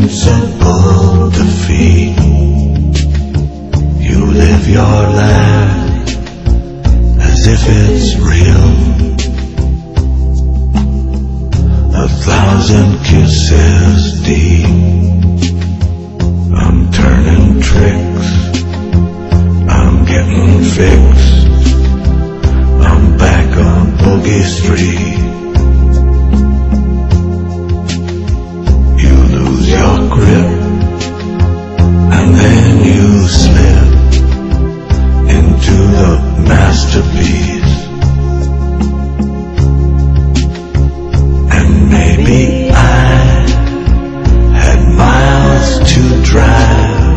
invincible defeat. You live your life as if it's real. 1,000 kisses deep. I'm turning tricks, I'm getting fixed. I'm back on Boogie Street. You lose your grip, and then you slip into the masterpiece. And maybe I had miles to drive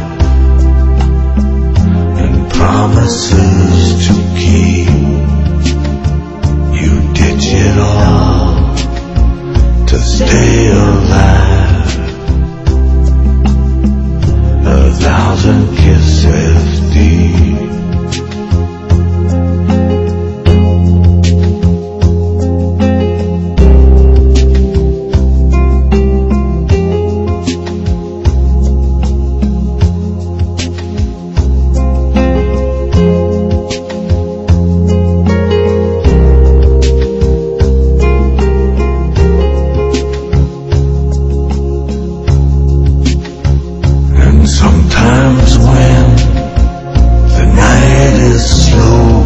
and promises to keep. You ditch it all to stay alive. 1,000 kisses deep. Sometimes when the night is slow,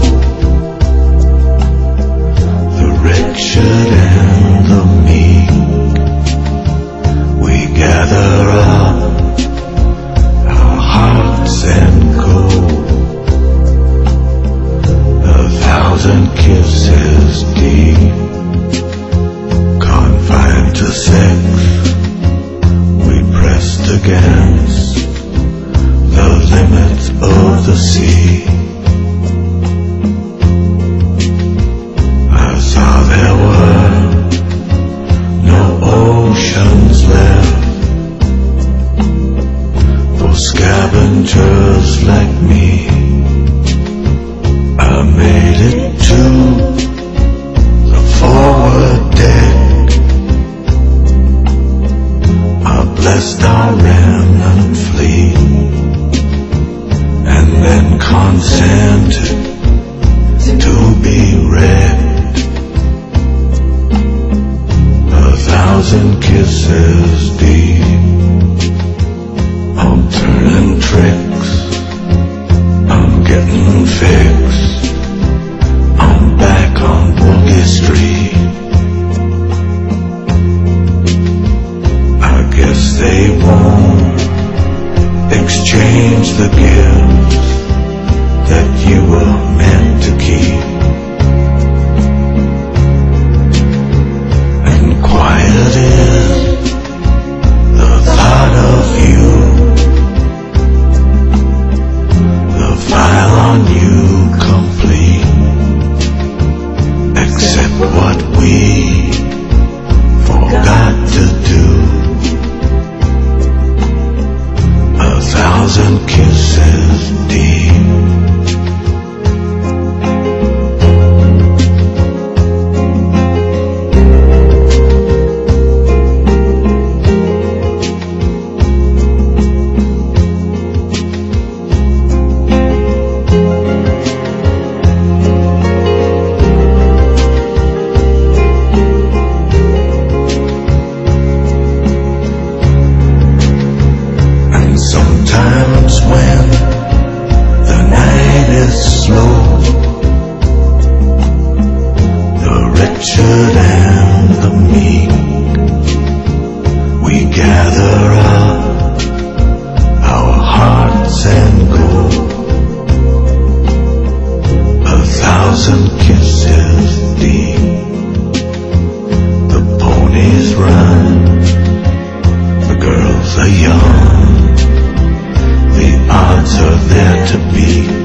the wretched and the meek, we gather up our hearts and go. 1,000 kisses deep, confined to sex, we pressed against the limits of the sea. I saw there were no oceans left for scavengers like me. I made it to the forward deck. I blessed our remnant fleet, and then consented to be wrecked. 1,000 kisses deep. I'm turning tricks, I'm getting fixed. I'm back on Boogie Street. I guess they won't exchange the gifts that you were meant to keep. And quiet is the thought of you, the file on you complete, except what we forgot to do. 1,000 kisses deep. Sometimes when the night is slow, the wretched and the meek, we gather up our hearts and go. 1,000 kisses deep. The ponies run, the girls are young, the odds are there to beat.